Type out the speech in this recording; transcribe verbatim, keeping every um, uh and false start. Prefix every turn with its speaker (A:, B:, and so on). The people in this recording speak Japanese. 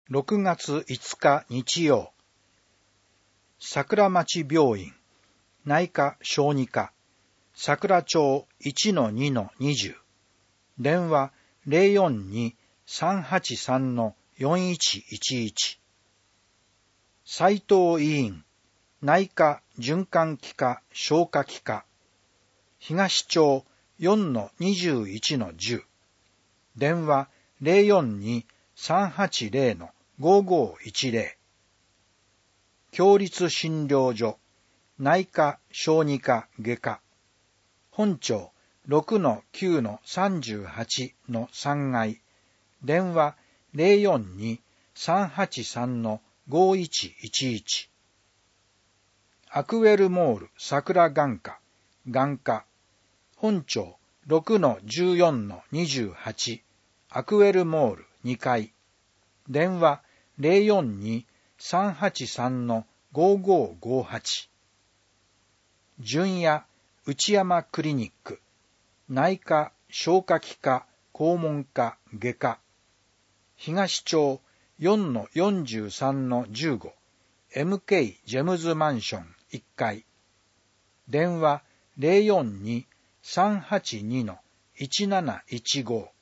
A: ろくがついつか日曜、桜町病院、内科小児科、桜町 いちのにのにじゅう、電話 ゼロよんに さんはちさん よんいちいちいち、斉藤医院、内科循環器科消化器科、東町 よんのにじゅういちのじゅう、電話 ゼロよんに さんはちゼロ ごごいちゼロ、共立診療所、内科小児科外科、本町 ろくのきゅうのさんじゅうはちのさんがい、電話 ゼロよんに さんはちさん ごいちいちいち、アクウェルモール桜眼科、眼科、本町 ろくのじゅうよんのにじゅうはち、アクウェルモールにかい、電話 ゼロよんに さんはちさん ごごごはち、純也内山クリニック、内科消化器科肛門科外科、東町 よんのよんじゅうさんのじゅうご、エムケー ジェムズマンションいっかい、電話 ゼロよんに さんはちに いちなないちご、